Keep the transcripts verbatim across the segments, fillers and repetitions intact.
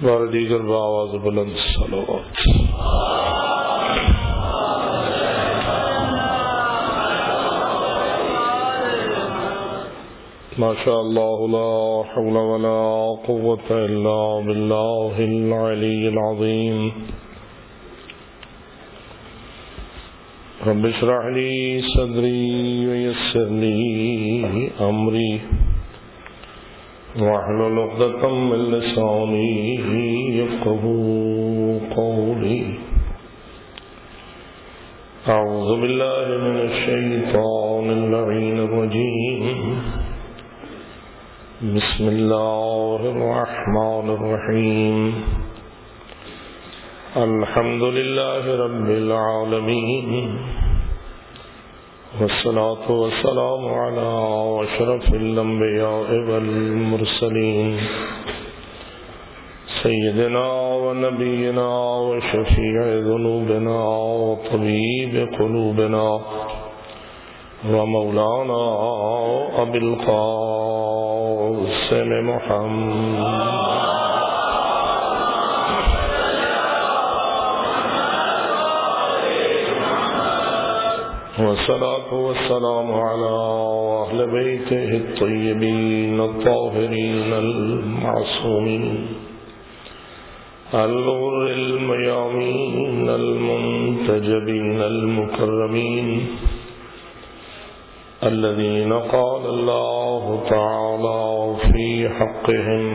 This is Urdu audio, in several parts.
بار دیگر بآواز بلند صلوات. ما شاء الله لا حول ولا قوة إلا بالله العلي العظيم. رب اشرح لي صدري ويسر لي أمري واحلل عقدة من لساني يفقهوا قولي. أعوذ بالله من الشيطان اللعين الرجيم. بسم الله الرحمن الرحيم. الحمد لله رب العالمين والصلاة والسلام على أشرف الأنبياء والمرسلين سيدنا ونبينا وشفيع ذنوبنا وطبيب قلوبنا ومولانا أبي القاسم محمد والصلاة والسلام على أهل بيته الطيبين الطاهرين المعصومين الغر الميامين المنتجبين المكرمين الذين قال الله تعالى في حقهم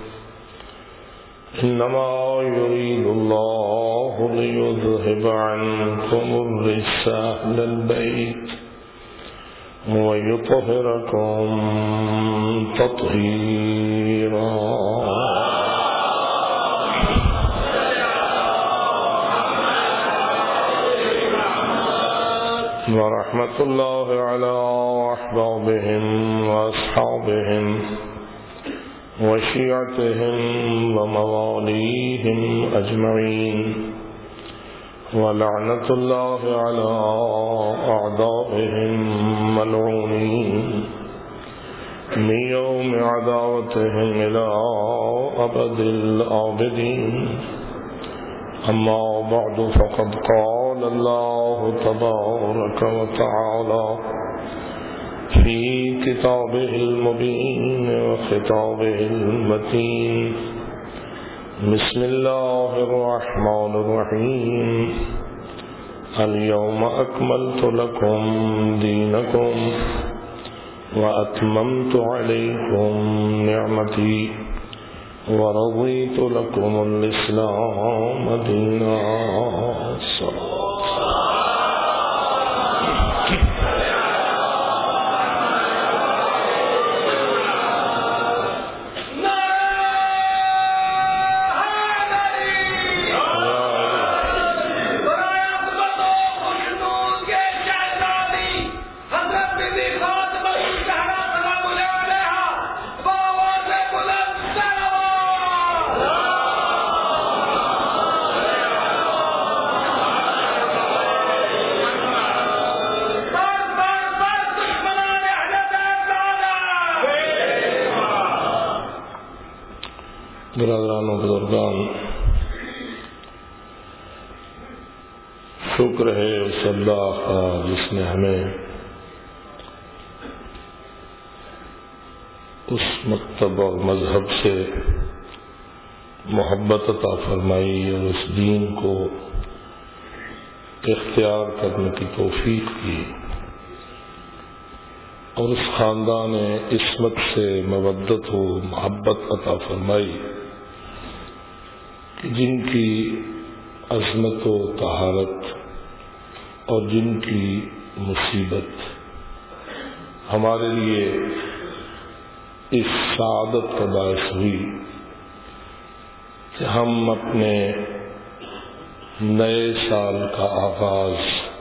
إنما يريد الله ليذهب عنكم الرجس أهل البيت ويطهركم تطهيرا. ورحمة الله على أحبابهم وأصحابهم وشيعتهم ومواليهم أجمعين ولعنة الله على أعدائهم ملعونين من يوم عداوتهم إلى أبد الآبدين. أما بعد فقد قال الله تبارك وتعالى في كتابه المبين وخطابه المتين. بسم الله الرحمن الرحيم. اليوم أكملت لكم دينكم وأتممت عليكم نعمتي ورضيت لكم الإسلام دينا. برادران و بزرگان، شکر ہے اس اللہ کا جس نے ہمیں اس مکتب اور مذہب سے محبت عطا فرمائی اور اس دین کو اختیار کرنے کی توفیق دی اور اس خاندان عصمت سے مودت و محبت عطا فرمائی جن کی عظمت و طہارت اور جن کی مصیبت ہمارے لیے اس سعادت کا باعث ہوئی کہ ہم اپنے نئے سال کا آغاز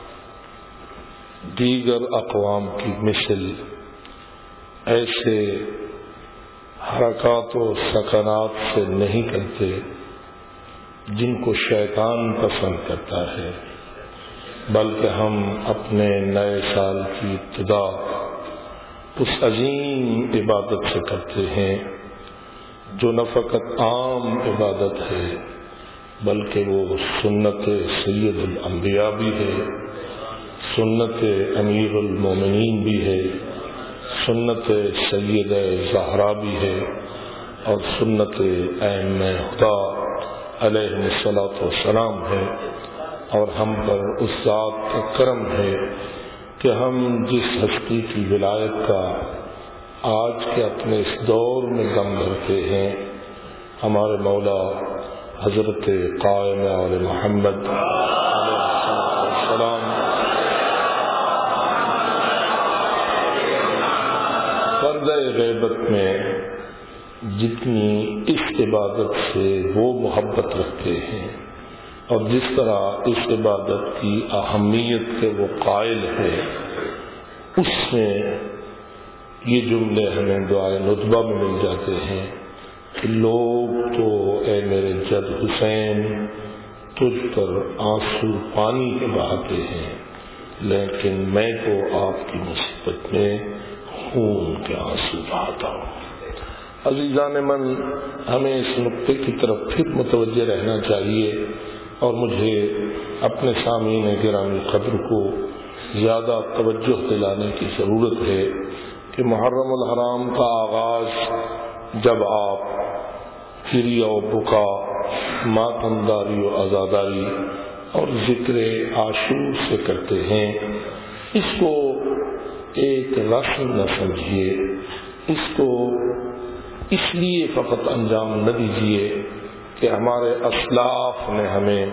دیگر اقوام کی مثل ایسے حرکات و سکنات سے نہیں کرتے جن کو شیطان پسند کرتا ہے، بلکہ ہم اپنے نئے سال کی ابتدا اس عظیم عبادت سے کرتے ہیں جو نہ فقط عام عبادت ہے بلکہ وہ سنت سید الانبیاء بھی ہے، سنت امیر المومنین بھی ہے، سنت سید زہرا بھی ہے، اور سنت ائمہ خدا علیہ الصلوۃ والسلام ہے۔ اور ہم پر اس ذات کا کرم ہے کہ ہم جس ہستی کی ولایت کا آج کے اپنے اس دور میں دم بھرتے ہیں، ہمارے مولا حضرت قائم آل محمد علیہ السلام پردہ غیبت میں جتنی اس عبادت سے وہ محبت رکھتے ہیں اور جس طرح اس عبادت کی اہمیت کے وہ قائل ہے، اس میں یہ جملے ہمیں دعائے ندبہ میں مل جاتے ہیں کہ لوگ تو اے میرے جد حسین تجھ پر آنسو پانی کے بہاتے ہیں، لیکن میں تو آپ کی مصیبت میں خون کے آنسو بہاتا ہوں۔ عزیزان من، ہمیں اس نقطے کی طرف پھر متوجہ رہنا چاہیے، اور مجھے اپنے سامعین گرامی قدر کو زیادہ توجہ دلانے کی ضرورت ہے کہ محرم الحرام کا آغاز جب آپ کریا و بکا، ماتمداری و عزاداری اور ذکر عاشور سے کرتے ہیں، اس کو ایک رسم نہ سمجھیے، اس کو اس لیے فقط انجام نہ دیجیے کہ ہمارے اسلاف نے ہمیں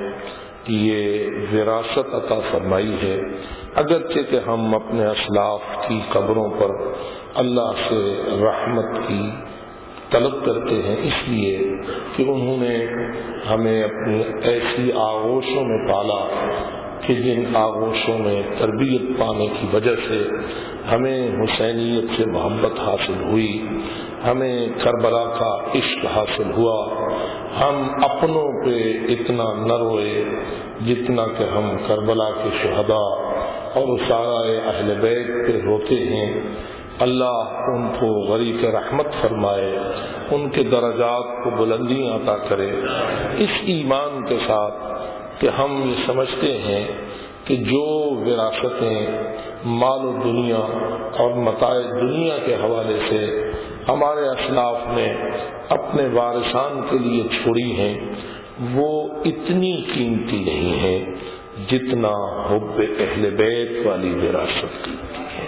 یہ وراثت عطا فرمائی ہے، اگرچہ کہ ہم اپنے اسلاف کی قبروں پر اللہ سے رحمت کی طلب کرتے ہیں، اس لیے کہ انہوں نے ہمیں اپنی ایسی آغوشوں میں پالا کہ جن آغوشوں میں تربیت پانے کی وجہ سے ہمیں حسینیت سے محبت حاصل ہوئی، ہمیں کربلا کا عشق حاصل ہوا، ہم اپنوں پہ اتنا نہ روئے جتنا کہ ہم کربلا کے شہداء اور اسارۂ اہل بیت پہ روتے ہیں۔ اللہ ان کو غریق رحمت فرمائے، ان کے درجات کو بلندیاں عطا کرے، اس ایمان کے ساتھ کہ ہم یہ سمجھتے ہیں کہ جو وراثتیں مال و دنیا اور متاع دنیا کے حوالے سے ہمارے اسلاف نے اپنے وارثان کے لیے چھوڑی ہیں، وہ اتنی قیمتی نہیں ہے جتنا حب اہل بیت والی وراثت قیمتی ہے۔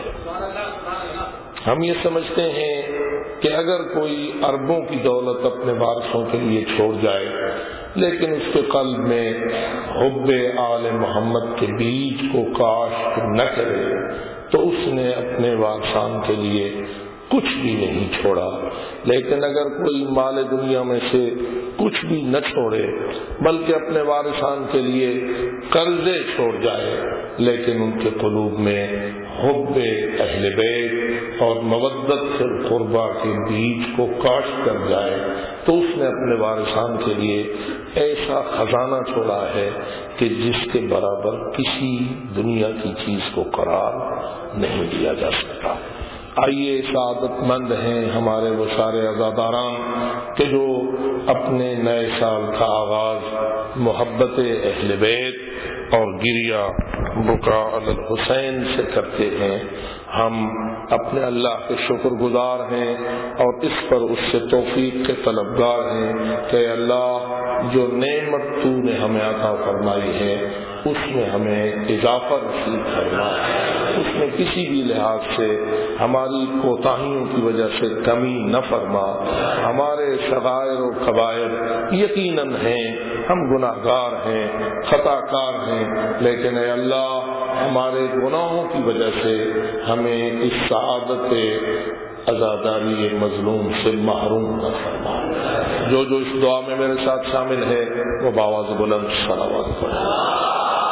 ہم یہ سمجھتے ہیں کہ اگر کوئی اربوں کی دولت اپنے وارثوں کے لیے چھوڑ جائے لیکن اس کے قلب میں حب آل محمد کے بیج کو کاشت نہ کرے تو اس نے اپنے وارثان کے لیے کچھ بھی نہیں چھوڑا۔ لیکن اگر کوئی مال دنیا میں سے کچھ بھی نہ چھوڑے بلکہ اپنے وارثان کے لیے قرضے چھوڑ جائے لیکن ان کے قلوب میں حب اہل بیت اور مودت القربہ کے بیج کو کاشت کر جائے تو اس نے اپنے وارثان کے لیے ایسا خزانہ چھوڑا ہے کہ جس کے برابر کسی دنیا کی چیز کو قرار نہیں دیا جا سکتا۔ آئیے سعادت مند ہیں ہمارے وہ سارے عزاداران کہ جو اپنے نئے سال کا آغاز محبت اہل بیت اور گریا بکا علی الحسین سے کرتے ہیں۔ ہم اپنے اللہ کے شکر گزار ہیں اور اس پر اس سے توفیق کے طلبگار ہیں کہ اللہ جو نعمت تو نے ہمیں عطا فرمائی ہے اس میں ہمیں اضافہ نصیب فرما، اس میں کسی بھی لحاظ سے ہماری کوتاہیوں کی وجہ سے کمی نہ فرما۔ ہمارے صغائر و کبائر یقیناً ہیں، ہم گناہگار ہیں، خطا کار ہیں، لیکن اے اللہ ہمارے گناہوں کی وجہ سے ہمیں اس سعادت عزاداری مظلوم سے محروم نہ فرما۔ جو جو اس دعا میں میرے ساتھ شامل ہے وہ بآواز بلند صلوات پڑھے۔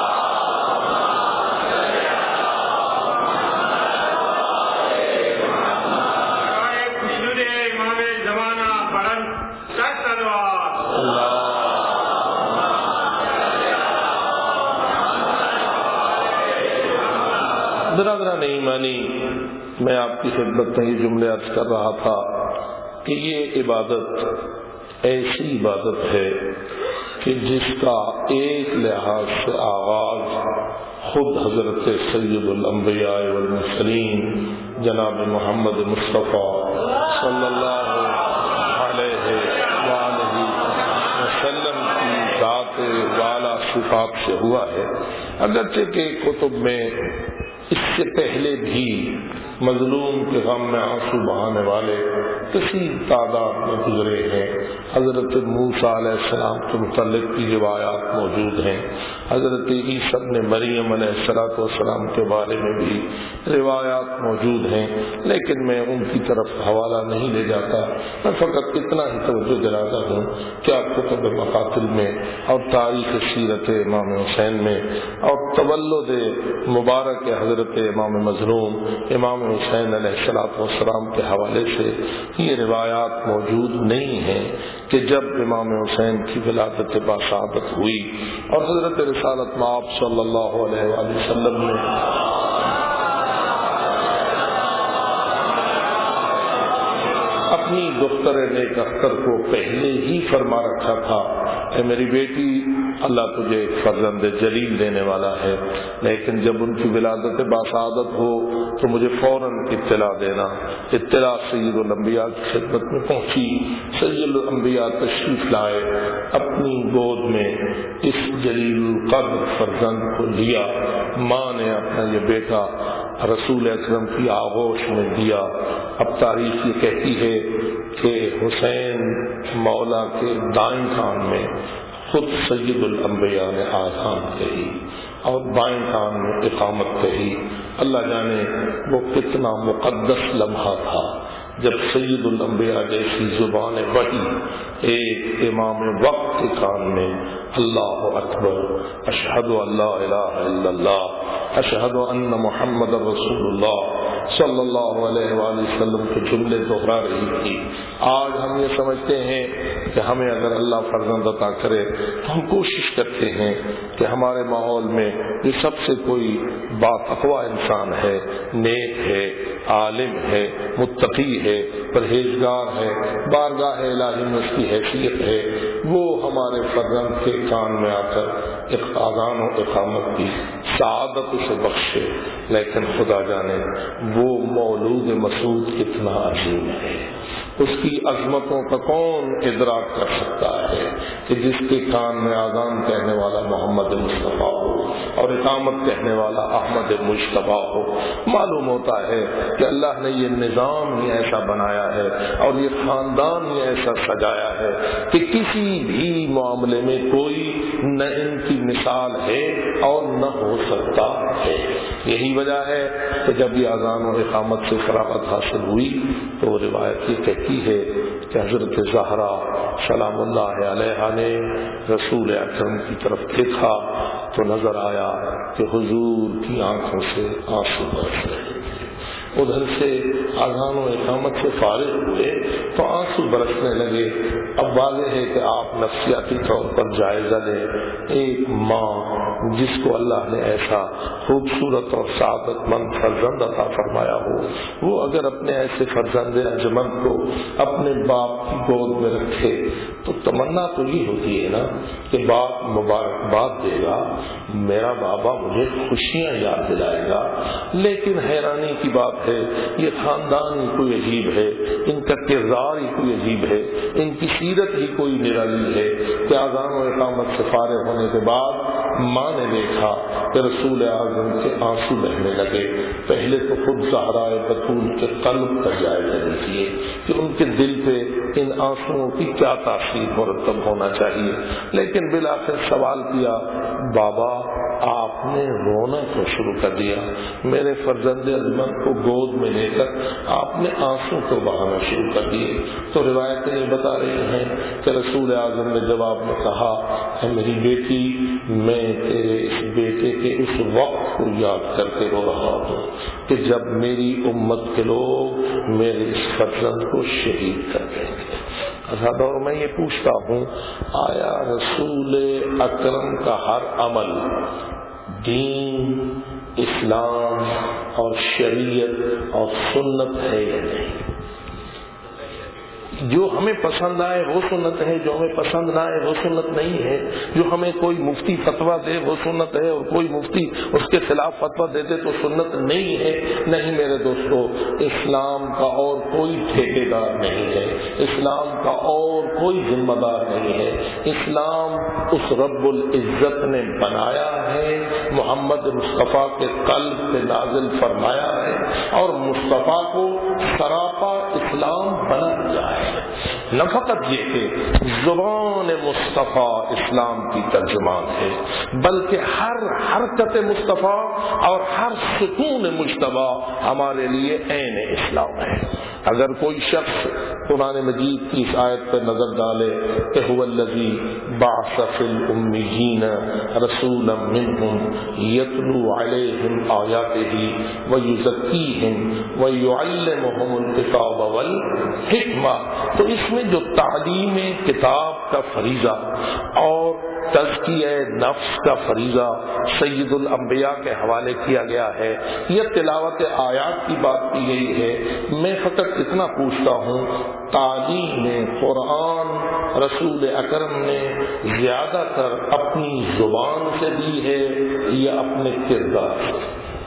ذرا ذرا نہیں مانی، میں آپ کی خدمت میں یہ جملے عرض کر رہا تھا کہ یہ عبادت ایسی عبادت ہے کہ جس کا ایک لحاظ سے آغاز خود حضرت سید الانبیاء والمرسلین جناب محمد مصطفیٰ صلی اللہ علیہ وآلہ وسلم کی ذات والا صفات سے ہوا ہے، اگرچہ کہ کتب میں اس سے پہلے بھی مظلوم کے غم میں آنسو بہانے والے کثیر تعداد میں گزرے ہیں۔ حضرت موسیٰ علیہ السلام کے متعلق کی روایات موجود ہیں، حضرت عیسیٰ ابن مریم علیہ السلام کے بارے میں بھی روایات موجود ہیں، لیکن میں ان کی طرف حوالہ نہیں لے جاتا، میں فقط اتنا ہی توجہ دلاتا ہوں کہ آپ کتب مقاتل میں اور تاریخ سیرت امام حسین میں اور تولد مبارک حضرت امام مظلوم امام حسین علیہ السلام کے حوالے سے یہ روایات موجود نہیں ہیں کہ جب امام حسین کی ولادت باسعادت ہوئی اور حضرت رسالت مآب صلی اللہ علیہ وآلہ وسلم نے اپنی دختر نیک اختر کو پہلے ہی فرما رکھا تھا، اے میری بیٹی اللہ تجھے ایک فرزند جلیل دینے والا ہے، لیکن جب ان کی ولادت باسعادت ہو تو مجھے فوراً اطلاع دینا۔ اطلاع سید الانبیاء کی خدمت میں پہنچی، سید الانبیاء تشریف لائے، اپنی گود میں اس جلیل القدر فرزند کو لیا، ماں نے اپنا یہ بیٹا رسول اکرم کی آغوش میں دیا۔ اب تاریخ یہ کہتی ہے کہ حسین مولا کے دائیں کان میں خود سید الانبیاء نے آذان کہی اور بائیں کان میں اقامت کہی۔ اللہ جانے وہ کتنا مقدس لمحہ تھا جب سید الانبیاء جیسی زبان وحی ایک امام وقت کے کان میں اللہ اکبر، اشہد ان لا الہ الا اللہ، اشہد ان محمد رسول اللہ صلی اللہ علیہ وآلہ وسلم کے جملے دہرا رہی تھی۔ آج ہم یہ سمجھتے ہیں کہ ہمیں اگر اللہ فرزند عطا کرے تو ہم کوشش کرتے ہیں کہ ہمارے ماحول میں یہ سب سے کوئی باتقوا انسان ہے، نیک ہے، عالم ہے، متقی ہے، پرہیزگار ہے، بارگاہ الہی میں اس کی حیثیت ہے، وہ ہمارے فرزند کے کان میں آ کر ایک اذان و اقامت کی سعادت اسے بخشے، لیکن خدا جانے وہ مولود مسعود کتنا عظیم ہے، اس کی عظمتوں کا کون ادراک کر سکتا ہے کہ جس کے کان میں اذان کہنے والا محمد مصطفیٰ ہو اور اقامت کہنے والا احمد مجتبیٰ ہو۔ معلوم ہوتا ہے کہ اللہ نے یہ نظام ہی ایسا بنایا ہے اور یہ خاندان ہی ایسا سجایا ہے کہ کسی بھی معاملے میں کوئی نہ ان کی مثال ہے اور نہ ہو سکتا ہے۔ یہی وجہ ہے کہ جب یہ اذان و اقامت سے فراغت حاصل ہوئی تو روایت یہ کہتی ہے کہ حضرت زہرا سلام اللہ علیہا نے رسول اکرم کی طرف دیکھا تو نظر آیا کہ حضور کی آنکھوں سے آنسو برس رہے تھے۔ ادھر سے اذان و اقامت سے فارغ ہوئے تو آنسو برسنے لگے۔ اب واضح ہے کہ آپ نفسیاتی طور پر جائزہ لیں، ایک ماں جس کو اللہ نے ایسا خوبصورت اور سعادت مند فرزند عطا فرمایا ہو، وہ اگر اپنے ایسے فرزند ارجمند کو اپنے باپ کی گود میں رکھے تو تمنا تو یہ ہوتی ہے نا کہ باپ مبارکباد دے گا، میرا بابا مجھے خوشیاں یاد دلائے گا۔ لیکن حیرانی کی بات ہے یہ خاندان ہی کوئی عجیب ہے، ان کا کردار ہی کوئی عجیب ہے، ان کی سیرت ہی کوئی نرالی ہے کہ اذان و اقامت سے فارغ ہونے کے بعد ماں نے دیکھا کہ رسول اعظم کے آنسو بہنے لگے۔ پہلے تو خود زہرا بتول کے قلب کا جائزہ لیجیے کہ ان کے دل پہ ان آنسوؤں کی کیا تاثیر مرتب ہونا چاہیے۔ لیکن بالآخر سوال کیا، بابا آپ نے رونا تو شروع کر دیا، میرے فرزند عظمت کو گود میں لے کر آپ نے آنسو کو بہانا شروع کر دیے۔ تو روایتیں یہ بتا رہی ہیں کہ رسول اعظم نے جواب میں کہا، اے میری بیٹی، میں تیرے اس بیٹے کے اس وقت کو یاد کر کے رو رہا ہوں کہ جب میری امت کے لوگ میرے اس فرزند کو شہید کر دیں گے۔ اور میں یہ پوچھتا ہوں، آیا رسول اکرم کا ہر عمل دین، اسلام اور شریعت اور سنت ہے یا نہیں؟ جو ہمیں پسند آئے وہ سنت ہے، جو ہمیں پسند نہ آئے وہ سنت نہیں ہے، جو ہمیں کوئی مفتی فتویٰ دے وہ سنت ہے اور کوئی مفتی اس کے خلاف فتویٰ دے دے تو سنت نہیں ہے۔ نہیں میرے دوستو، اسلام کا اور کوئی ٹھیکے دار نہیں ہے، اسلام کا اور کوئی ذمہ دار نہیں ہے، اسلام اس رب العزت نے بنایا ہے، محمد مصطفیٰ کے قلب پہ نازل فرمایا ہے اور مصطفیٰ کو سراپا اسلام بنا دیا ہے۔ نہ فقط یہ کہ زبان مصطفیٰ اسلام کی ترجمان ہے، بلکہ ہر حرکت مصطفیٰ اور ہر سکون مجتبی ہمارے لیے عین اسلام ہے۔ اگر کوئی شخص قرآن مجید کی اس آیت پر نظر ڈالے کہ هو الذی بعث فی الامیین رسولا منہم یتلو علیہم آیاتہ ویزکیہم ویعلمہم الکتاب والحکمہ، تو اس میں جو تعلیم کتاب کا فریضہ اور تزکیہ نفس کا فریضہ سید الانبیاء کے حوالے کیا گیا ہے، یہ تلاوت آیات کی بات کی گئی ہے۔ میں فقط اتنا پوچھتا ہوں، تعلیم قرآن رسول اکرم نے زیادہ تر اپنی زبان سے دی ہے یا اپنے کردار سے؟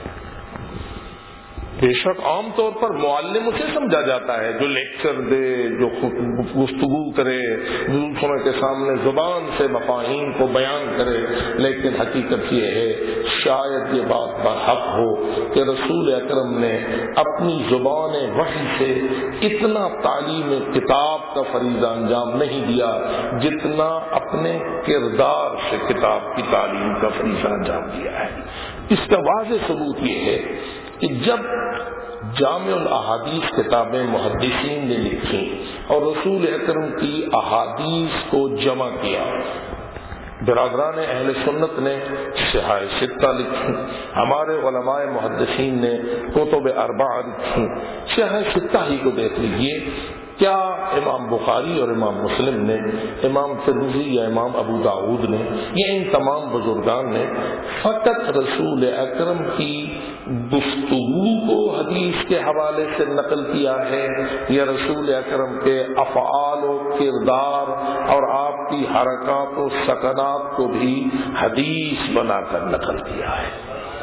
بے شک عام طور پر معلم اسے سمجھا جاتا ہے جو لیکچر دے، جو گفتگو کرے، دوسروں کے سامنے زبان سے مفاہیم کو بیان کرے، لیکن حقیقت یہ ہے شاید یہ بات برحق ہو کہ رسول اکرم نے اپنی زبان وحی سے اتنا تعلیم کتاب کا فریضہ انجام نہیں دیا جتنا اپنے کردار سے کتاب کی تعلیم کا فریضہ انجام دیا ہے۔ اس کا واضح ثبوت یہ ہے کہ جب جامع الاحادیث کتابیں محدثین نے لکھی اور رسول اکرم کی احادیث کو جمع کیا، برادران اہل سنت نے صحاح ستہ لکھی، ہمارے علماء محدثین نے کتب اربعہ لکھی۔ صحاح ستہ ہی کو دیکھ لیجیے، کیا امام بخاری اور امام مسلم نے، امام ترمذی یا امام ابو داؤد نے، یا ان تمام بزرگان نے فقط رسول اکرم کی گفتگو کو حدیث کے حوالے سے نقل کیا ہے یا رسول اکرم کے افعال و کردار اور آپ کی حرکات و سکنات کو بھی حدیث بنا کر نقل کیا ہے؟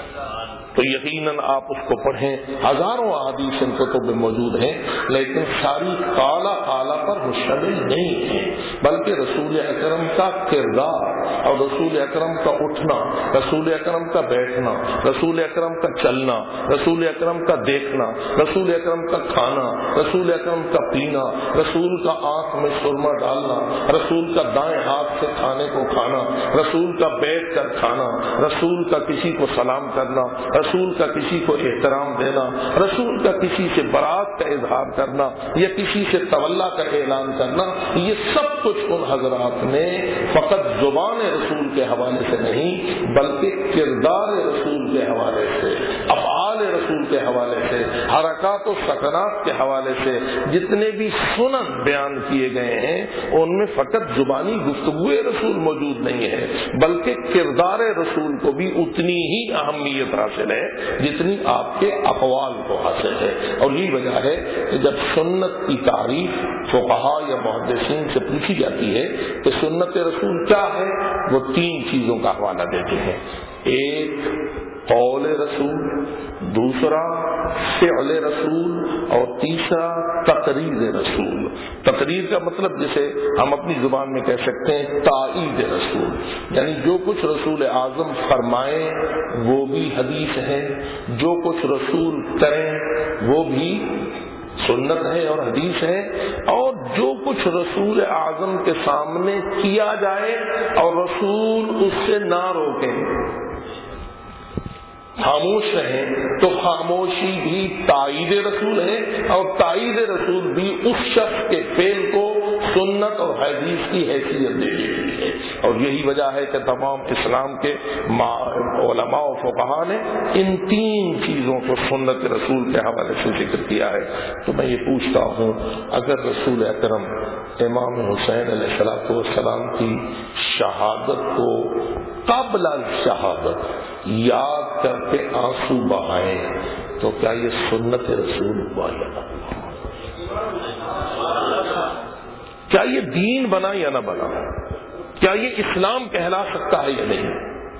تو یقیناً آپ اس کو پڑھیں، ہزاروں احادیث ان کتب میں موجود ہیں، لیکن ساری کالا کالا پر مشتمل نہیں ہے، بلکہ رسول اکرم کا کردار اور رسول اکرم کا اٹھنا، رسول اکرم کا بیٹھنا، رسول اکرم کا چلنا، رسول اکرم کا دیکھنا، رسول اکرم کا کھانا، رسول اکرم کا پینا، رسول کا آنکھ میں سرما ڈالنا، رسول کا دائیں ہاتھ سے کھانے کو کھانا، رسول کا بیٹھ کر کھانا، رسول کا کسی کو سلام کرنا، رسول کا کسی کو احترام دینا، رسول کا کسی سے برات کا اظہار کرنا یا کسی سے تولا کا اعلان کرنا، یہ سب کچھ ان حضرات نے فقط زبان رسول کے حوالے سے نہیں بلکہ کردار رسول کے حوالے سے، افعال رسول کے حوالے سے، حرکات و سکنات کے حوالے سے جتنے بھی سنن بیان کیے گئے ہیں ان میں فقط زبانی گفتگو رسول موجود نہیں ہے بلکہ کردار رسول کو بھی اتنی ہی اہمیت حاصل ہے جتنی آپ کے اقوال کو حاصل ہے۔ اور یہی وجہ ہے کہ جب سنت کی تعریف فقہاء یا محدثین سے پوچھی جاتی ہے کہ سنت رسول کیا ہے، وہ تین چیزوں کا حوالہ دیتے ہیں، ایک قول رسول، دوسرا فعل رسول اور تیسرا تقریر رسول۔ تقریر کا مطلب جسے ہم اپنی زبان میں کہہ سکتے ہیں تائید رسول، یعنی جو کچھ رسول اعظم فرمائیں وہ بھی حدیث ہے، جو کچھ رسول کریں وہ بھی سنت ہے اور حدیث ہے، اور جو کچھ رسول اعظم کے سامنے کیا جائے اور رسول اس سے نہ روکیں، خاموش رہیں، تو خاموشی بھی تائید رسول ہے اور تائید رسول بھی اس شخص کے فعل کو سنت اور حدیث کی حیثیت دے دیتی ہے۔ اور یہی وجہ ہے کہ تمام اسلام کے علماء و فقہاء نے ان تین چیزوں کو سنت رسول کے حوالے سے ذکر کیا ہے۔ تو میں یہ پوچھتا ہوں، اگر رسول اکرم امام حسین علیہ السلام کی شہادت کو قبل شہادت یاد کر کے آنسو بہائیں تو کیا یہ سنت رسول ہوا یا نہ؟ کیا یہ دین بنا یا نہ بنا؟ کیا یہ اسلام کہلا سکتا ہے یا نہیں؟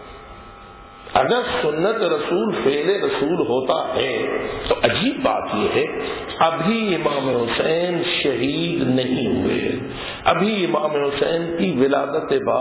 اگر سنت رسول فعل رسول ہوتا ہے تو عجیب بات یہ ہے، ابھی امام حسین شہید نہیں ہوئے، ابھی امام حسین کی ولادت با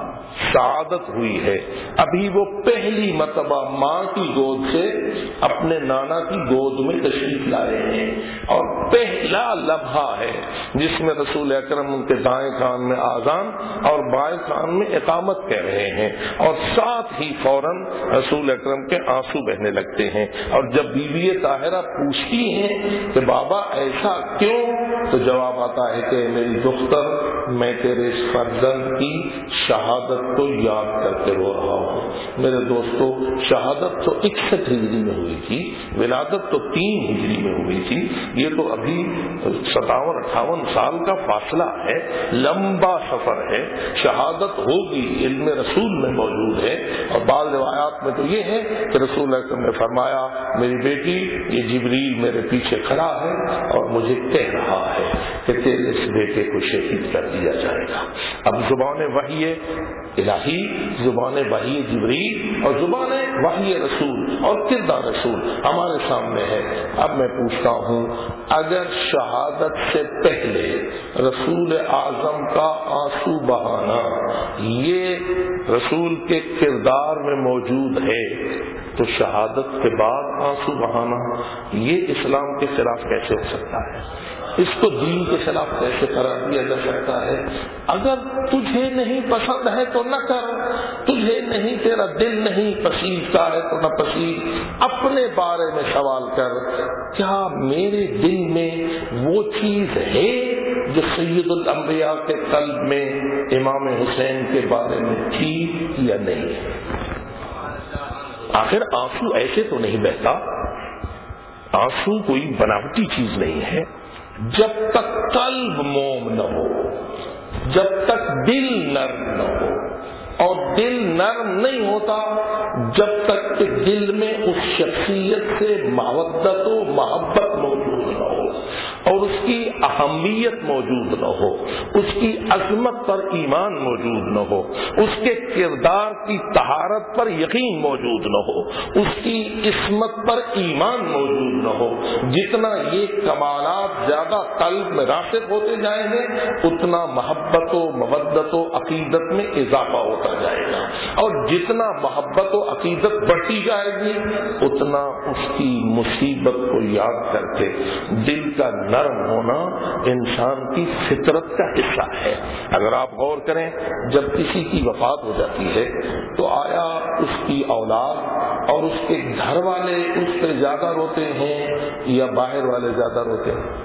سعادت ہوئی ہے، ابھی وہ پہلی مرتبہ ماں کی گود سے اپنے نانا کی گود میں تشریف لائے ہیں، اور پہلا لمحہ ہے جس میں رسول اکرم ان کے دائیں کان میں آذان اور بائیں کان میں اقامت کہہ رہے ہیں، اور ساتھ ہی فوراً رسول اکرم کے آنسو بہنے لگتے ہیں۔ اور جب بیوی طاہرہ پوچھتی ہیں کہ بابا ایسا کیوں، تو جواب آتا ہے کہ میری دختر، میں تیرے اس فرزند کی شہادت کو یاد کر کے رو رہا ہوں۔ میرے دوستو، شہادت تو اکسٹھ ہجری میں ہوئی تھی، ولادت تو تین ہجری میں ہوئی تھی، یہ تو ابھی ستاون اٹھاون سال کا فاصلہ ہے، لمبا سفر ہے۔ شہادت ہوگی علم رسول میں موجود ہے، اور بعض روایات میں تو یہ ہے کہ رسول اکرم نے فرمایا میری بیٹی یہ جبریل میرے پیچھے کھڑا ہے اور مجھے کہہ رہا ہے کہ تیرے اس بیٹے کو شہید کر دیا جائے گا۔ اب زبان وحی الہی، زبان وحی جبریل اور زبان وحی رسول اور کردار رسول ہمارے سامنے ہے۔ اب میں پوچھتا ہوں، اگر شہادت سے پہلے رسول اعظم کا آنسو بہانا یہ رسول کے کردار میں موجود ہے، تو شہادت کے بعد آنسو بہانا یہ اسلام کے خلاف کیسے ہو سکتا ہے؟ اس کو دین کے خلاف کیسے قرار دیا جا سکتا ہے؟ اگر تجھے نہیں پسند ہے تو نہ کر، تجھے نہیں، تیرا دل نہیں پسندتا ہے تو نہ پسند۔ اپنے بارے میں سوال کر، کیا میرے دل میں وہ چیز ہے جو سید الانبیاء کے قلب میں امام حسین کے بارے میں تھی یا نہیں؟ آخر آنسو ایسے تو نہیں بہتا، آنسو کوئی بناوٹی چیز نہیں ہے۔ جب تک قلب موم نہ ہو، جب تک دل نرم نہ ہو، اور دل نرم نہیں ہوتا جب تک کہ دل میں اس شخصیت سے مودت و محبت موجود نہ ہو، اور اس کی اہمیت موجود نہ ہو، اس کی عظمت پر ایمان موجود نہ ہو، اس کے کردار کی طہارت پر یقین موجود نہ ہو، اس کی عصمت پر ایمان موجود نہ ہو۔ جتنا یہ کمالات زیادہ قلب میں راسخ ہوتے جائیں گے، اتنا محبت و مودت و عقیدت میں اضافہ ہوتا جائے گا، اور جتنا محبت و عقیدت بڑھتی جائے گی، اتنا اس کی مصیبت کو یاد کر کے دل کا نرم ہونا انسان کی فطرت کا حصہ ہے۔ اگر آپ غور کریں، جب کسی کی وفات ہو جاتی ہے تو آیا اس کی اولاد اور اس کے گھر والے اس پہ زیادہ روتے ہیں یا باہر والے زیادہ روتے ہیں؟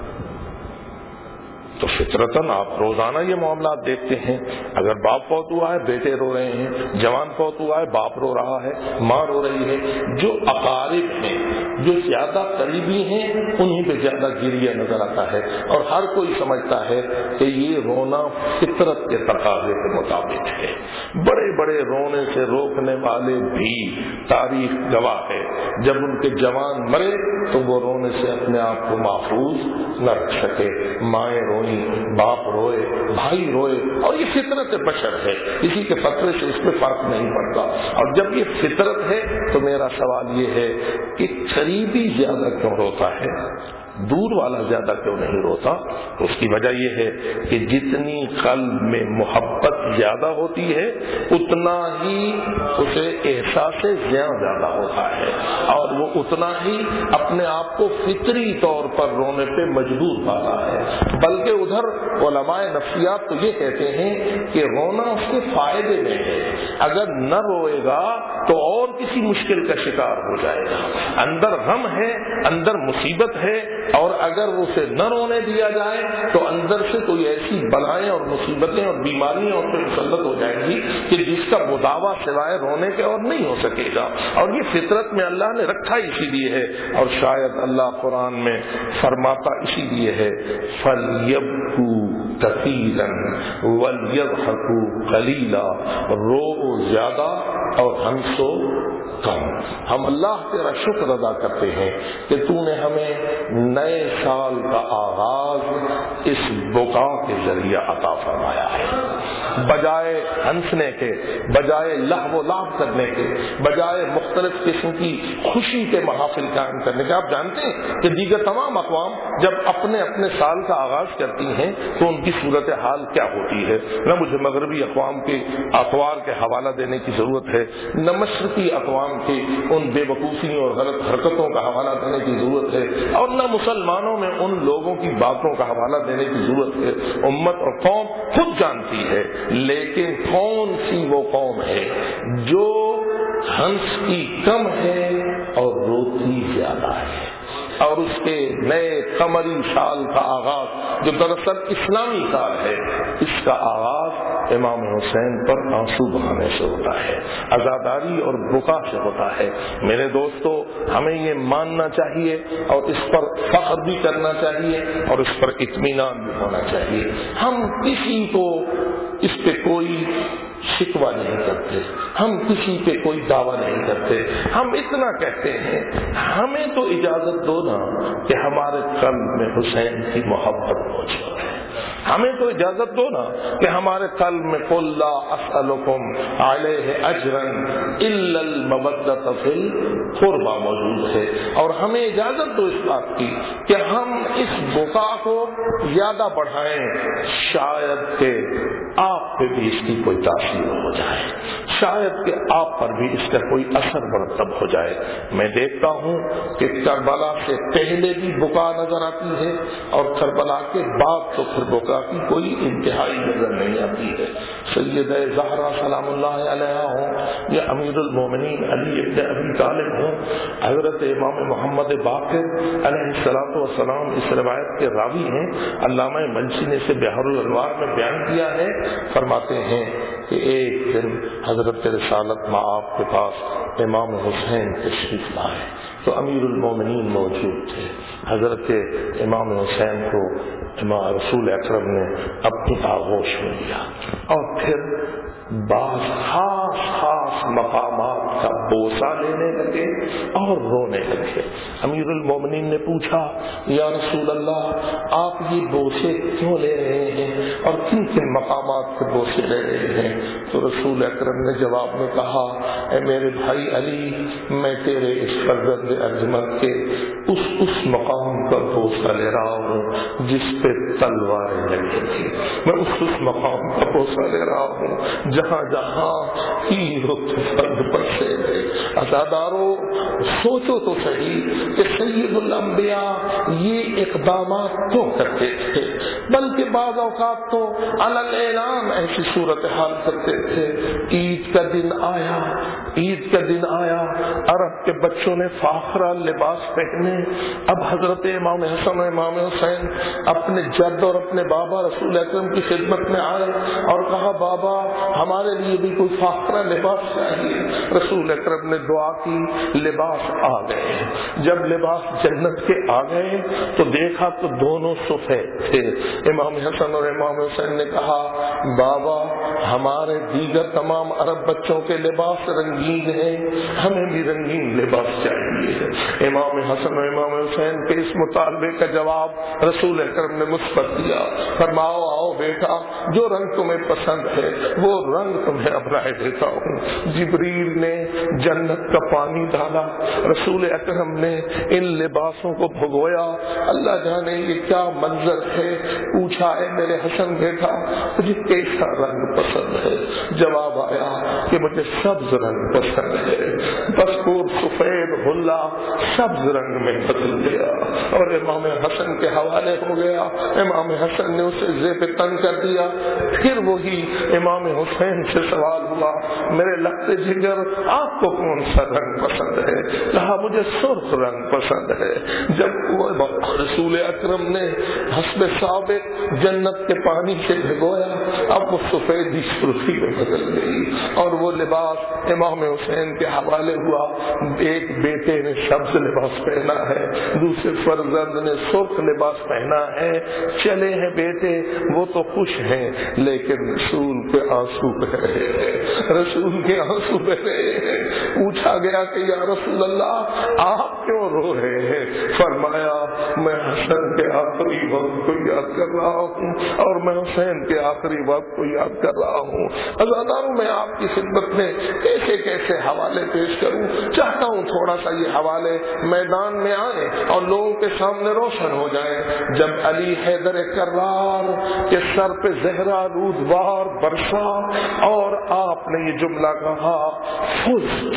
تو فطرتاً آپ روزانہ یہ معاملات دیکھتے ہیں، اگر باپ فوت ہوا ہے بیٹے رو رہے ہیں، جوان فوت ہوا ہے باپ رو رہا ہے، ماں رو رہی ہے، جو اقارب ہیں، جو زیادہ قریبی ہیں، انہیں پہ زیادہ گریہ نظر آتا ہے، اور ہر کوئی سمجھتا ہے کہ یہ رونا فطرت کے تقاضے کے مطابق ہے۔ بڑے بڑے رونے سے روکنے والے بھی تاریخ گواہ ہے، جب ان کے جوان مرے تو وہ رونے سے اپنے آپ کو محفوظ نہ رکھ سکے، مائیں روئی، باپ روئے، بھائی روئے، اور یہ فطرت بشر ہے، کسی کے فطرے سے اس میں فرق نہیں پڑتا۔ اور جب یہ فطرت ہے تو میرا سوال یہ ہے کہ قریبی زیادہ کیوں روتا ہے، دور والا زیادہ کیوں نہیں روتا؟ اس کی وجہ یہ ہے کہ جتنی قلب میں محبت زیادہ ہوتی ہے اتنا ہی اسے احساس زیاں زیادہ ہوتا ہے، اور وہ اتنا ہی اپنے آپ کو فطری طور پر رونے پہ مجبور پاتا ہے۔ بلکہ ادھر علماء نفسیات تو یہ کہتے ہیں کہ رونا اس کے فائدے میں ہے، اگر نہ روئے گا تو اور کسی مشکل کا شکار ہو جائے گا۔ اندر غم ہے، اندر مصیبت ہے، اور اگر اسے نہ رونے دیا جائے تو اندر سے کوئی ایسی بلائیں اور مصیبتیں اور بیماریاں اس پہ مسلط ہو جائیں گی کہ جس کا مداوع سوائے رونے کے اور نہیں ہو سکے گا۔ اور یہ فطرت میں اللہ نے رکھا اسی لیے ہے، اور شاید اللہ قرآن میں فرماتا اسی لیے ہے، فَلْيَبْكُوا كَثِيرًا وَلْيَضْحَكُوا قَلِيلًا، رو زیادہ اور ہنسو کم. ہم اللہ تیرا شکر ادا کرتے ہیں کہ تو نے ہمیں نئے سال کا آغاز اس بکا کے ذریعے عطا فرمایا ہے. بجائے ہنسنے کے، بجائے لہو و لعب کرنے کے، بجائے مختلف قسم کی خوشی کے محافل قائم کرنے کے. آپ جانتے ہیں کہ دیگر تمام اقوام جب اپنے اپنے سال کا آغاز کرتی ہیں تو ان کی صورت حال کیا ہوتی ہے. نہ مجھے مغربی اقوام کے اخبار کے حوالہ دینے کی ضرورت ہے، نہ مشرقی اقوام کے ان بے وقوفیوں اور غلط حرکتوں کا حوالہ دینے کی ضرورت ہے، اور نہ مسلمانوں میں ان لوگوں کی باتوں کا حوالہ دینے کی ضرورت ہے. امت اور قوم خود جانتی ہے. لیکن کون سی وہ قوم ہے جو ہنستی کم ہے اور روتی زیادہ ہے؟ اور اس کے نئے قمری سال کا آغاز جو دراصل اسلامی سال ہے، اس کا آغاز امام حسین پر آنسو بہانے سے ہوتا ہے، عزاداری اور بکا سے ہوتا ہے. میرے دوستو، ہمیں یہ ماننا چاہیے اور اس پر فخر بھی کرنا چاہیے اور اس پر اطمینان بھی ہونا چاہیے. ہم کسی کو اس پہ کوئی شکوہ نہیں کرتے، ہم کسی پہ کوئی دعویٰ نہیں کرتے. ہم اتنا کہتے ہیں ہمیں تو اجازت دو نا کہ ہمارے قلب میں حسین کی محبت موجود ہے. ہمیں تو اجازت دو نا کہ ہمارے قلب میں قل لا اسألکم علیہ اجرا الا المودۃ فی القربى موجود ہے. اور ہمیں اجازت دو اس بات کی کہ ہم اس بکا کو زیادہ بڑھائیں، شاید کہ آپ پہ بھی اس کی کوئی تاثیر ہو جائے، شاید کہ آپ پر بھی اس کا کوئی اثر مرتب ہو جائے. میں دیکھتا ہوں کہ کربلا سے پہلے بھی بکا نظر آتی ہے اور کربلا کے بعد تو پھر بکا کی کوئی انتہائی نظر نہیں آتی ہے. سیدہ زہرا سلام اللہ علیہا ہوں یا امیر المومنین علی ابن ابی طالب ہوں، حضرت امام محمد باقر علیہ الصلوۃ والسلام اس روایت کے راوی ہیں. علامہ منشی نے اسے بحر الانوار میں بیان کیا ہے. فرماتے ہیں کہ ایک دن حضرت رسالت مآب کے پاس امام حسین تشریف لائے تو امیر المومنین موجود تھے. حضرت امام حسین کو امام رسول اکرم نے اپنی آغوش میں لیا اور پھر بعض خاص خاص مقامات کا بوسہ لینے لگے اور رونے لگے. امیر المومنین نے پوچھا یا رسول اللہ، آپ یہ بوسے کیوں لے رہے ہیں اور کن کن مقامات کے بوسے لے رہے ہیں؟ تو رسول اکرم نے جواب میں کہا، اے میرے بھائی علی، میں تیرے اس فرزند ارجمند کے اس اس مقام کا بوسہ لے رہا ہوں جس پہ تلواریں لگی تھی. میں اس اس مقام کا بوسہ لے رہا ہوں جہاں جہاں تیر و تفنگ برسے گئے. عزادارو، سوچو تو صحیح کہ سید الانبیاء یہ اقدامات کیوں کرتے تھے، بلکہ بعض اوقات تو علل اعلان ایسی صورتحال کرتے تھے. عید کا دن آیا، عید کا دن آیا، عرب کے بچوں نے فاخرہ لباس پہنے. اب حضرت امام حسن و امام حسین اپنے جد اور اپنے بابا رسول اکرم کی خدمت میں آئے اور کہا، بابا ہمارے لیے بھی کوئی فاخرہ لباس چاہیے. رسول اکرم نے دعا کی، لباس آ گئے. جب لباس جنت کے آ گئے تو دیکھا تو دونوں سفید تھے. امام حسن اور امام حسین نے کہا، بابا ہمارے دیگر تمام عرب بچوں کے لباس رنگین ہیں، ہمیں بھی رنگین لباس چاہیے. امام حسن اور امام حسین کے اس مطالبے کا جواب رسول اکرم نے مثبت دیا. فرماؤ، آؤ بیٹا، جو رنگ تمہیں پسند ہے وہ رنگ تمہیں اپنائے دیتا ہوں. جبریل نے جنت کا پانی ڈالا، رسول اکرم نے ان لباسوں کو بھگویا. اللہ جانے یہ کیا منظر ہے. پوچھا، اے میرے حسن بیٹا مجھے کیسا رنگ پسند ہے؟ جواب آیا کہ مجھے سبز رنگ پسند ہے. بس پور سفید حلہ سبز رنگ میں بدل گیا اور امام حسن کے حوالے ہو گیا. امام حسن نے اسے زیب تن کر دیا. پھر وہی امام حسین سے سوال ہوا، میرے لگتے جگر آپ کو کون سا رنگ پسند ہے؟ کہا، مجھے سرخ رنگ پسند ہے. جب رسول اکرم نے حسب سابق جنت کے پانی سے بھگویا، اب وہ سفیدی سرخی میں بدل گئی اور وہ لباس امام حسین کے حوالے ہوا. ایک بیٹے نے سبز لباس پہنا ہے، دوسرے فرزند نے سرخ لباس پہنا ہے، چلے ہیں بیٹے وہ تو خوش ہیں، لیکن رسول کے آنسو بہ رہے ہیں، رسول کے آنسو بہ رہے ہیں۔ پوچھا گیا کہ یا رسول اللہ آپ کیوں رو رہے ہیں؟ فرمایا میں حسن کے آخری وقت کو یاد کر رہا ہوں اور میں حسین کے آخری وقت کو یاد کر رہا ہوں۔ عزیزانو میں آپ کی خدمت میں کیسے کیسے حوالے پیش کروں، چاہتا ہوں تھوڑا سا یہ حوالے میدان میں آئیں اور لوگوں کے سامنے روشن ہو جائیں۔ جب علی حیدر کرار کے سر پہ زہرا رودبار برسا اور آپ نے یہ جملہ کہا فزت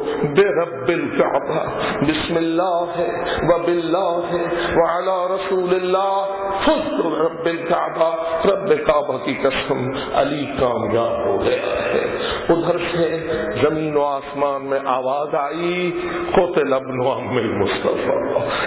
برب الکعبہ بسم اللہ و باللہ وعلی رسول اللہ فزت برب الکعبہ، رب کعبہ کی قسم علی کامیاب ہو گیا ہے۔ ادھر سے زمین و آسمان میں آواز آئی قتل ابن عم المصطفیٰ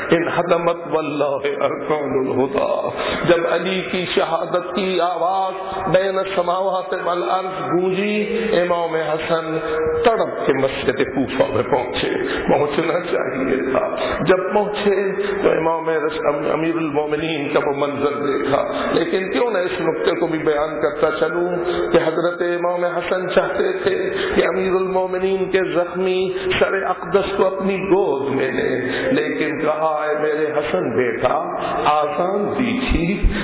انہدمت واللہ ارکان الہدی۔ جب علی کی شہادت کی آواز بین السماوات والارض گونجی، امام حسن تڑپ کے مسجد کوفہ میں پہنچے، پہنچنا چاہیے تھا۔ جب پہنچے تو امام امیر المومنین کا وہ منظر دیکھا، لیکن کیوں نہ اس نقطے کو بھی بیان کرتا چلوں کہ حضرت امام حسن چاہتے تھے کہ امیر المومنین کے زخمی سر اقدس کو اپنی گود میں لے، لیکن کہا ہے میرے حسن بیٹا آزان دی تھی،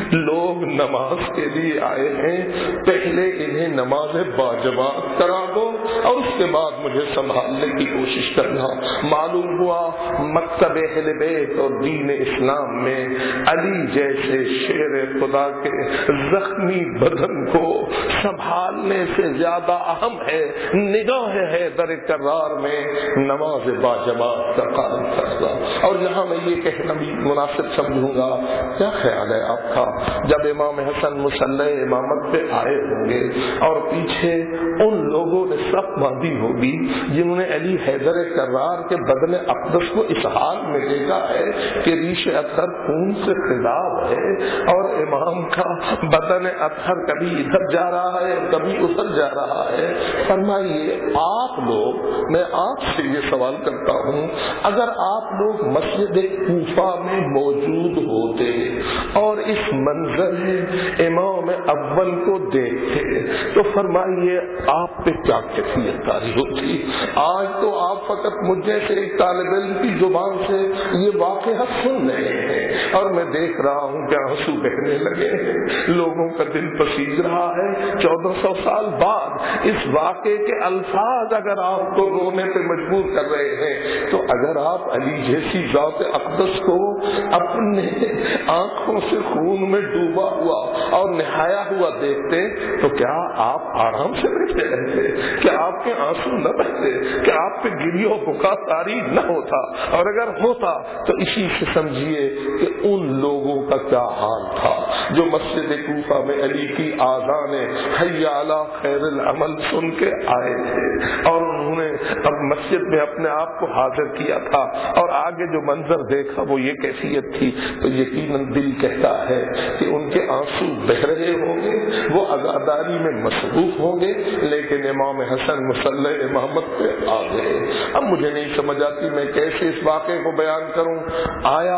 لوگ نماز کے لیے آئے ہیں، پہلے انہیں نماز باجماعت کرا دو اور اس کے بعد مجھے سنبھالنے کی کوشش کرنا۔ معلوم ہوا مکتب اہل بیت اور دین اسلام میں علی جیسے شیر خدا کے زخمی بدن کو سنبھالنے سے زیادہ اہم ہے نگاہ حیدر کرار میں نماز باجماعت کا قائم کرنا۔ اور یہاں میں یہ کہنا بھی مناسب سمجھوں گا، کیا خیال ہے آپ کا جب امام حسن مصلی امامت پہ آئے ہوں گے اور پیچھے ان لوگوں نے صف باندھی ہوگی جنہوں نے علی حیدر کرار کے بدن اقدس کو اس حال میں دیکھا ہے کہ ریش اطہر خون سے خضاب ہے اور امام کا بدن اطہر کبھی ادھر جا رہا ہے کبھی ادھر جا رہا ہے۔ فرمائیے آپ لوگ، میں آپ سے یہ سوال کرتا ہوں، اگر آپ لوگ مسجد کوفہ میں موجود ہوتے اور اس منظر امام اول کو دیکھتے تو فرمائیے آپ پہ کیا کیفیت تاری ہوتی؟ آج تو آپ فقط مجھ جیسے ایک طالب علم کی زبان سے یہ واقعہ سن رہے ہیں اور میں دیکھ رہا ہوں کہ آنسو بہنے لگے ہیں، لوگوں کا دل پسیج رہا ہے۔ چودہ سو سال بعد اس واقعے کے الفاظ اگر آپ کو رونے پہ مجبور کر رہے ہیں تو اگر آپ علی جیسی ذات اقدس کو اپنے آنکھوں سے خون میں ڈوبا ہوا اور نہایا ہوا دیکھتے تو کیا آپ آرام سے بیٹھے رہتے؟ کیا آپ کے آنسو نہ بہتے؟ کیا آپ پہ گری و بکا طاری نہ ہوتا؟ اور اگر ہوتا تو اسی سے سمجھیے کہ ان لوگوں کا کیا حال تھا جو مسجد کوفہ میں علی کی آذان حی علی خیر العمل سن کے آئے تھے اور انہوں نے اب مسجد میں اپنے آپ کو حاضر کیا تھا اور آگے جو منظر دیکھا وہ یہ کیفیت تھی، تو یقیناً دل کہتا ہے کہ ان کے آنسو بہ رہے ہوں گے، وہ عزاداری میں مصروف ہوں گے، لیکن امام حسن مصلی امامت پہ آ گئے۔ اب مجھے نہیں سمجھ آتی میں کیسے اس واقعے کو بیان کروں۔ آیا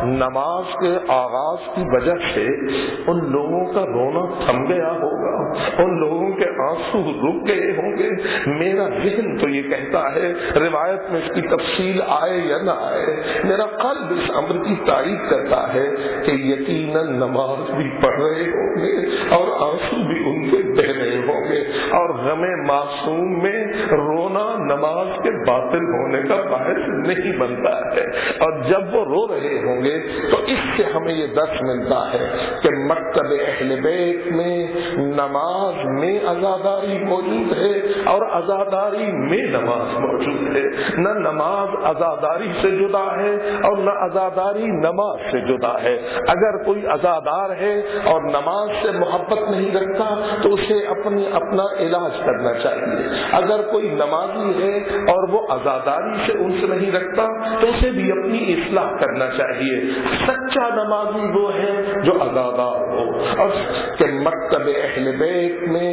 نماز کے آغاز کی وجہ سے ان لوگوں کا رونا تھم گیا ہوگا، ان لوگوں کے آنسو رک گئے ہوں گے؟ میرا ذہن تو یہ کہتا ہے، روایت میں اس کی تفصیل آئے یا نہ آئے، میرا قلب اس امر کی تائید کرتا ہے کہ یقیناً نماز بھی پڑھ رہے ہوں گے اور آنسو بھی ان کے بہ رہے ہوں گے، اور غم معصوم میں رونا نماز کے باطل ہونے کا باعث نہیں بنتا ہے۔ اور جب وہ رو رہے ہوں گے تو اس سے ہمیں یہ درس ملتا ہے کہ مکتب اہل بیت میں نماز میں عزاداری موجود ہے اور عزاداری میں نماز موجود ہے، نہ نماز عزاداری سے جدا ہے اور نہ عزاداری نماز سے جدا ہے۔ اگر کوئی عزادار ہے اور نماز سے محبت نہیں رکھتا تو اسے اپنی اپنا علاج کرنا چاہیے. اگر کوئی نمازی ہے اور وہ عزاداری سے انس نہیں رکھتا تو اسے بھی اپنی اصلاح کرنا چاہیے. سچا نمازی وہ ہے جو عزادار ہو، اور کہ مکتب اہل بیت میں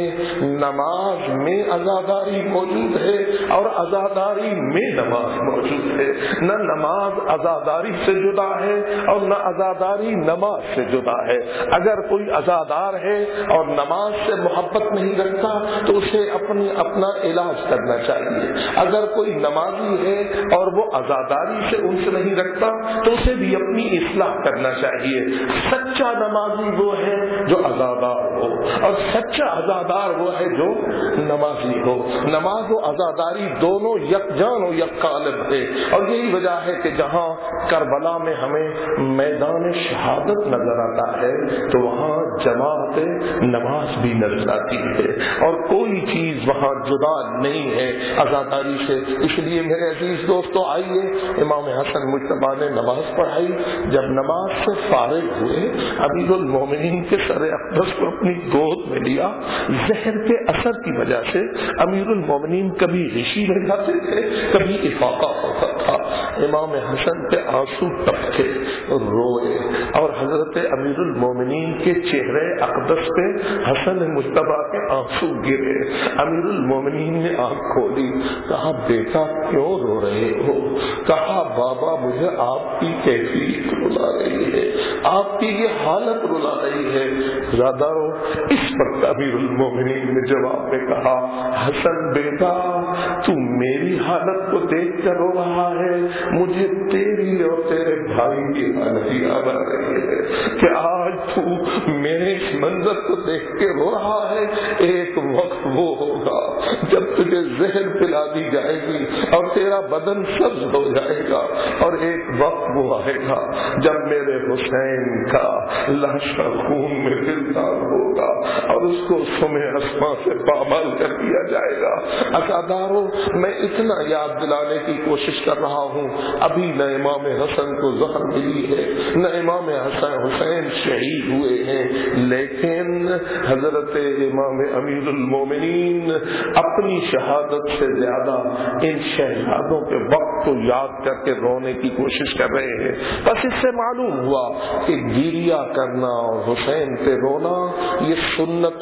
نماز میں عزاداری موجود ہے اور عزاداری میں نماز موجود ہے. نہ نماز عزاداری سے جدا ہے اور نہ عزاداری نماز سے جدا ہے. اگر کوئی عزادار ہے اور نماز سے محبت نہیں رکھتا تو اسے اپنی اپنا علاج کرنا چاہیے. اگر کوئی نمازی ہے اور وہ عزاداری سے انس نہیں رکھتا تو اسے بھی اپنی اصلاح کرنا چاہیے. سچا نمازی وہ ہے جو عزادار ہو، اور سچا عزادار وہ ہے جو نمازی ہو. نماز و عزاداری دونوں یکجان و یک قالب ہے، اور یہی وجہ ہے کہ جہاں کربلا میں ہمیں میدان شہادت نظر آتا ہے تو وہاں جماعت نماز بھی نظر آتی ہے، اور کوئی چیز وہاں جدا نہیں ہے عزاداری سے. اس لیے میرے عزیز دوستو، آئیے امام حسن مجتبیٰ نے نماز پڑھائی. جب نماز سے فارغ ہوئے امیر المومنین کے سر اقدس کو اپنی گود میں لیا. زہر کے اثر کی وجہ سے امیر المومنین کبھی غشی رہ جاتے تھے، کبھی افاقہ ہوتا تھا. امام حسن پہ آنسو ٹپکے، روئے، اور حضرت امیر المومنین کے چہرے اقدس پہ حسن مجتبیٰ کے آنسو گرے. امیر المومنین نے آنکھ کھولی، کہا بیٹا کیوں رو رہے ہو؟ کہا بابا مجھے آپ کی کیفیت رلا رہی ہے، آپ کی یہ حالت رلا رہی ہے. زیادہ رو. اس وقت امیر المومنین نے جواب میں کہا، حسن بیٹا تو میری حالت کو دیکھ کر رو رہا ہے، مجھے تیری اور تیرے بھائی کی حالت یاد آ رہی ہے کہ آج تو میرے اس منظر کو دیکھ کے رو رہا ہے. ایک وقت وہ ہوگا جب تجھے زہر پلا دی جائے گی اور تیرا بدن سبز ہو جائے گا، اور ایک وقت وہ آئے گا جب میرے حسین کا لاشا خون میں دلدار ہوگا اور اس کو سمے اسما سے پامال کر دیا جائے گا. عزاداروں، میں اتنا یاد دلانے کی کوشش کر رہا ہوں، ابھی نہ امام حسن کو زہر ملی ہے، نہ امام حسن حسین شہید ہوئے ہیں، لیکن حضرت امام امیر المومنین اپنی شہادت سے زیادہ ان شہزادوں کے وقت کو یاد کر کے رونے کی کوشش کر رہے ہیں. بس اس سے معلوم ہوا کہ گیریا کرنا اور حسین پہ رونا یہ سنت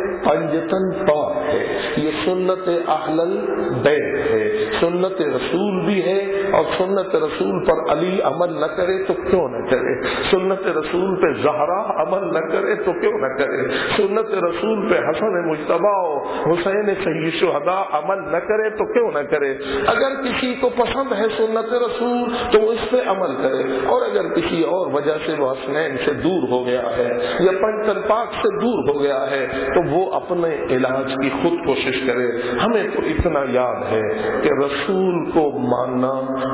پنجتن پاک ہے، یہ سنت اہل البیت ہے، سنت رسول بھی ہے. اور سنت رسول پر علی عمل نہ کرے تو کیوں نہ کرے، سنت رسول پہ زہرا عمل نہ کرے تو کیوں نہ کرے، سنت رسول پہ حسن مجتبیٰ حسین سید الشہداء عمل نہ کرے تو کیوں نہ کرے. اگر کسی کو پسند ہے سنت رسول تو وہ اس پہ عمل کرے، اور اگر کسی اور وجہ سے وہ حسنین سے دور ہو گیا ہے یا پنجتن پاک سے دور ہو گیا ہے تو وہ اپنے علاج کی خود کوشش کرے. ہمیں تو اتنا یاد ہے کہ رسول کو ماننا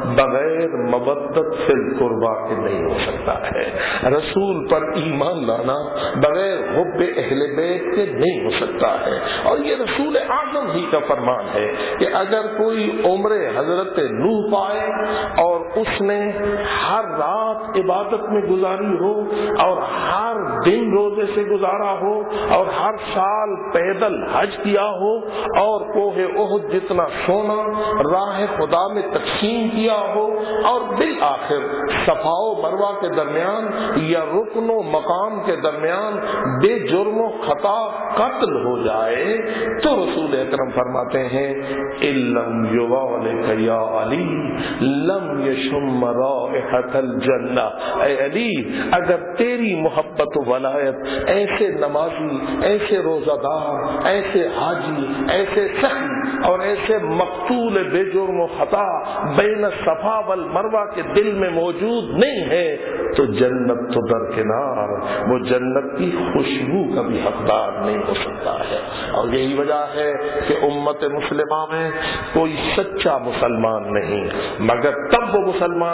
بغیر مودت فی القربا کے نہیں ہو سکتا ہے، رسول پر ایمان لانا بغیر حب اہل بیت کے نہیں ہو سکتا ہے. اور یہ رسول اعظم ہی کا فرمان ہے کہ اگر کوئی عمر حضرت نوح پائے اور اس نے ہر رات عبادت میں گزاری ہو اور ہر دن روزے سے گزارا ہو اور ہر سال پیدل حج کیا ہو اور کوہ احد جتنا سونا راہ خدا میں تقسیم کیا ہو اور بالآخر صفا و مروہ کے درمیان یا رکن و مقام کے درمیان بے جرم و خطا قتل ہو جائے تو رسول اکرم فرماتے ہیں اِلَّمْ يُوَالِكَ يَا عَلِي لَمْ يَشُمَّ رَائِحَةَ الْجَنَّةِ. اے علی، اگر تیری محبت و ولایت ایسے نمازی، ایسے روزہ دار، ایسے حاجی، ایسے سخی اور ایسے مقتول بے جرم و خطا بین صفا والمروہ کے دل میں موجود نہیں ہے تو جنت تو درکنار، وہ جنت کی خوشبو کا بھی حقدار نہیں ہو سکتا ہے. اور یہی وجہ ہے کہ امت مسلمہ میں کوئی سچا مسلمان نہیں، مگر تب وہ مسلمان